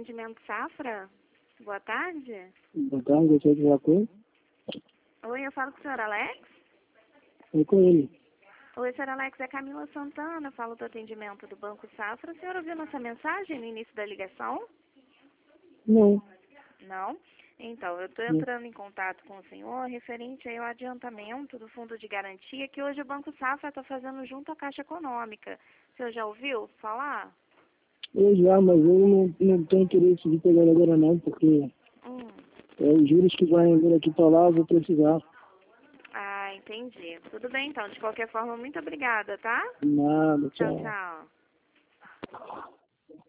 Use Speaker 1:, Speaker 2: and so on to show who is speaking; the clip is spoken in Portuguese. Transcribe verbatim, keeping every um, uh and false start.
Speaker 1: atendimento Safra. Boa tarde.
Speaker 2: Boa tarde, eu sou de Jacu.
Speaker 1: Oi, eu falo com o senhor Alex?
Speaker 2: Oi, com ele.
Speaker 1: Oi, senhor Alex, é Camila Santana, falo do atendimento do Banco Safra. O senhor ouviu nossa mensagem no início da ligação?
Speaker 2: Não.
Speaker 1: Não? Então, eu estou
Speaker 2: Não.
Speaker 1: entrando em contato com o senhor referente aí ao adiantamento do Fundo de Garantia que hoje o Banco Safra está fazendo junto à Caixa Econômica. O senhor já ouviu falar?
Speaker 2: Eu já, mas eu não, não tenho interesse de pegar agora não, porque
Speaker 1: Hum.
Speaker 2: é os juros que vai vir aqui para lá, eu vou precisar.
Speaker 1: Ah, entendi. Tudo bem, então. De qualquer forma, muito obrigada, tá?
Speaker 2: Nada,
Speaker 1: Tchau,
Speaker 2: tchau.
Speaker 1: tchau.